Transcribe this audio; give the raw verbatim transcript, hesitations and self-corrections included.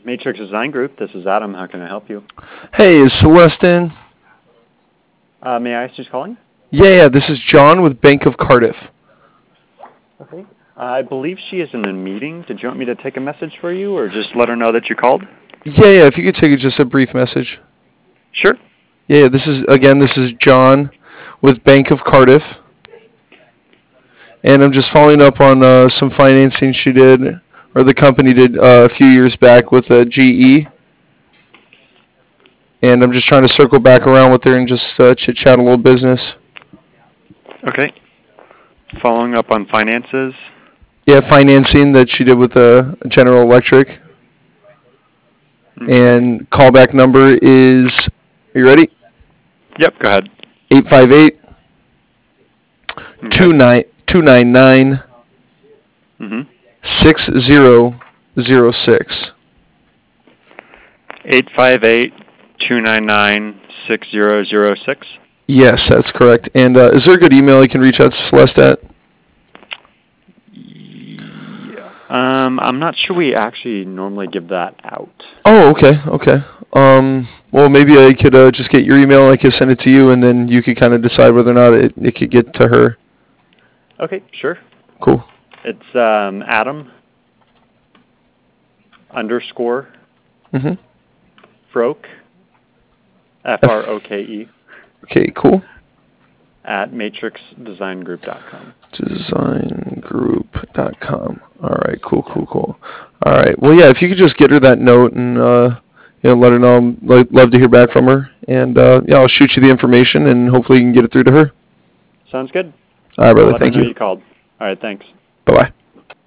Matrix Design Group, this is Adam. How can I help you? Hey, is Celeste in? Uh, may I ask who's calling? Yeah, yeah, this is John with Bank of Cardiff. Okay. Uh, I believe she is in a meeting. Did you want me to take a message for you or just let her know that you called? Yeah, yeah, if you could take just a brief message. Sure. Yeah, yeah, this is, again, this is John with Bank of Cardiff. And I'm just following up on uh, some financing she did, or the company did uh, a few years back with uh, G E. And I'm just trying to circle back around with her and just uh, chit-chat a little business. Okay. Following up on finances. Yeah, financing that she did with uh, General Electric. Okay. And callback number is, are you ready? Yep, go ahead. eight five eight, Okay. two nine nine, Mm-hmm. six zero zero six. eight five eight, two nine nine, six zero zero six. Yes, that's correct. And uh, is there a good email I can reach out to Celeste at? Yeah. Um, I'm not sure we actually normally give that out. Oh, okay, okay. Um, well, maybe I could uh, just get your email. I could send it to you, and then you could kind of decide whether or not it, it could get to her. Okay, sure. Cool. It's um, Adam underscore Mm-hmm. Froke, F R O K E, Okay, cool. at matrix design group dot com. design group dot com. All right, cool, cool, cool. All right. Well, yeah, if you could just get her that note and uh, you know, let her know. I'd lo- love to hear back from her. And uh, yeah, I'll shoot you the information, and hopefully you can get it through to her. Sounds good. All right, brother. Let Thank her know you. you called. All right, thanks. Bye-bye.